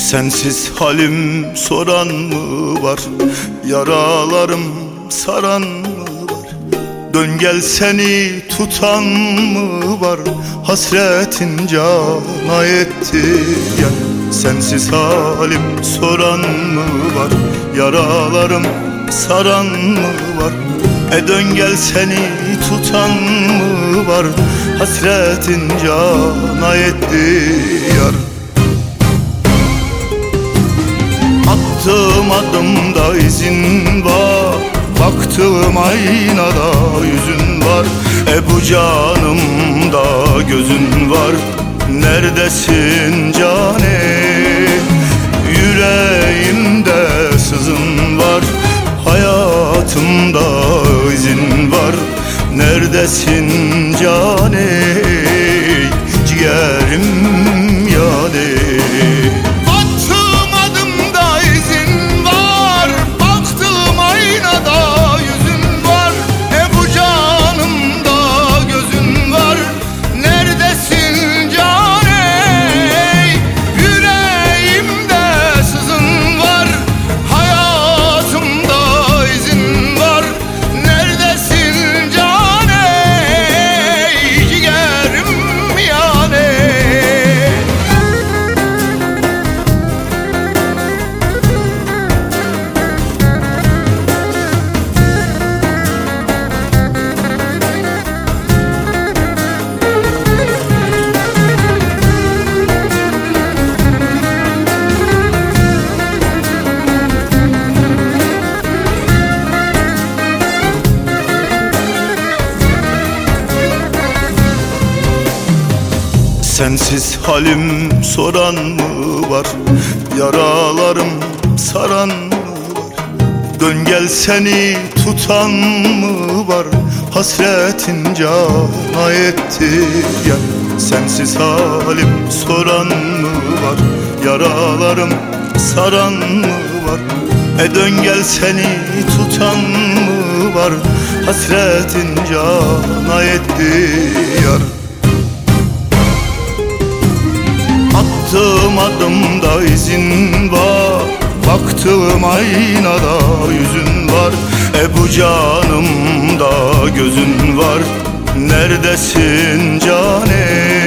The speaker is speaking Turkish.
Sensiz halim soran mı var? Yaralarım saran mı var? Dön gel seni tutan mı var? Hasretin cana etti ya. Sensiz halim soran mı var? Yaralarım saran mı var? Dön gel seni tutan mı var? Hasretin cana etti yar. Attığım adımda izin var, baktığım aynada yüzün var. Bu canımda gözün var. Neredesin cane? Yüreğimde sızın var, hayatımda izin var. Neredesin cane? Ciğerim yani. Sensiz halim soran mı var? Yaralarım saran mı var? Dön gel seni tutan mı var? Hasretin cana etti ya. Sensiz halim soran mı var? Yaralarım saran mı var? Dön gel seni tutan mı var? Hasretin cana etti yar. Attığım adımda izin var, baktığım aynada yüzün var. Bu canımda gözün var. Neredesin cane?